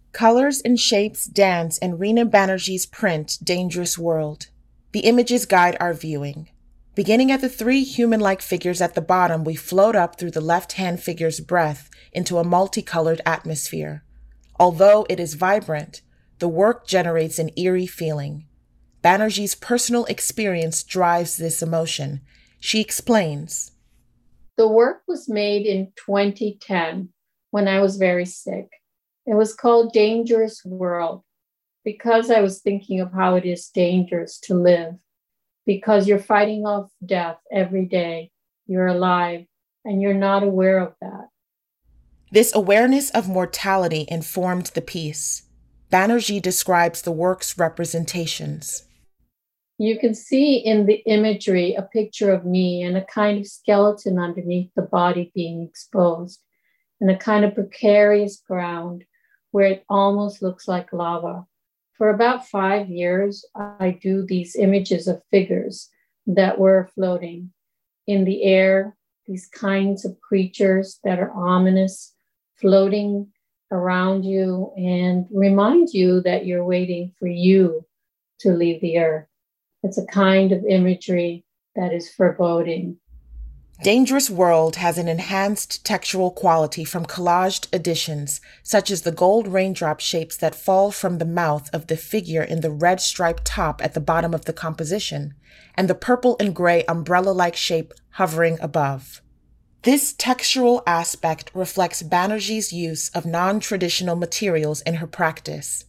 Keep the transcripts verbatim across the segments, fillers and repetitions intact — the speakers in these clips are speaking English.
Colors and shapes dance in Reena Banerjee's print, Dangerous World. The images guide our viewing. Beginning at the three human-like figures at the bottom, we float up through the left-hand figure's breath into a multicolored atmosphere. Although it is vibrant, the work generates an eerie feeling. Banerjee's personal experience drives this emotion. She explains. The work was made in twenty ten when I was very sick. It was called Dangerous World because I was thinking of how it is dangerous to live, because you're fighting off death every day. You're alive and you're not aware of that. This awareness of mortality informed the piece. Banerjee describes the work's representations. You can see in the imagery a picture of me and a kind of skeleton underneath the body being exposed, in a kind of precarious ground where it almost looks like lava. For about five years, I do these images of figures that were floating in the air, these kinds of creatures that are ominous, floating around you and remind you that you're waiting for you to leave the earth. It's a kind of imagery that is foreboding. Dangerous World has an enhanced textural quality from collaged additions, such as the gold raindrop shapes that fall from the mouth of the figure in the red striped top at the bottom of the composition, and the purple and gray umbrella-like shape hovering above. This textural aspect reflects Banerjee's use of non-traditional materials in her practice.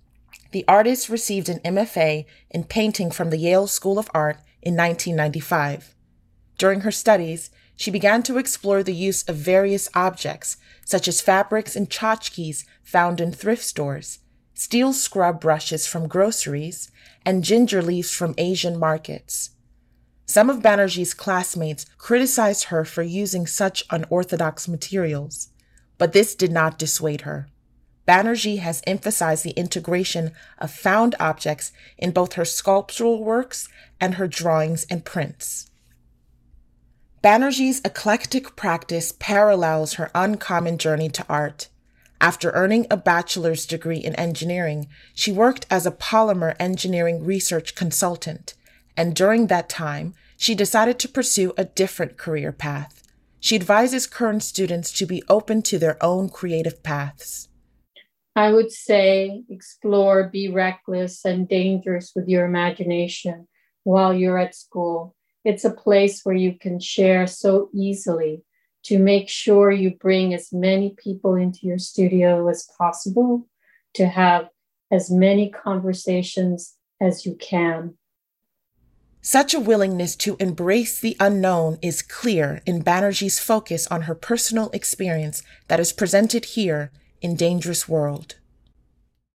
The artist received an M F A in painting from the Yale School of Art in nineteen ninety-five. During her studies, she began to explore the use of various objects, such as fabrics and tchotchkes found in thrift stores, steel scrub brushes from groceries, and ginger leaves from Asian markets. Some of Banerjee's classmates criticized her for using such unorthodox materials, but this did not dissuade her. Banerjee has emphasized the integration of found objects in both her sculptural works and her drawings and prints. Banerjee's eclectic practice parallels her uncommon journey to art. After earning a bachelor's degree in engineering, she worked as a polymer engineering research consultant, and during that time, she decided to pursue a different career path. She advises current students to be open to their own creative paths. I would say explore, be reckless and dangerous with your imagination while you're at school. It's a place where you can share so easily to make sure you bring as many people into your studio as possible, to have as many conversations as you can. Such a willingness to embrace the unknown is clear in Banerjee's focus on her personal experience that is presented here in Dangerous World.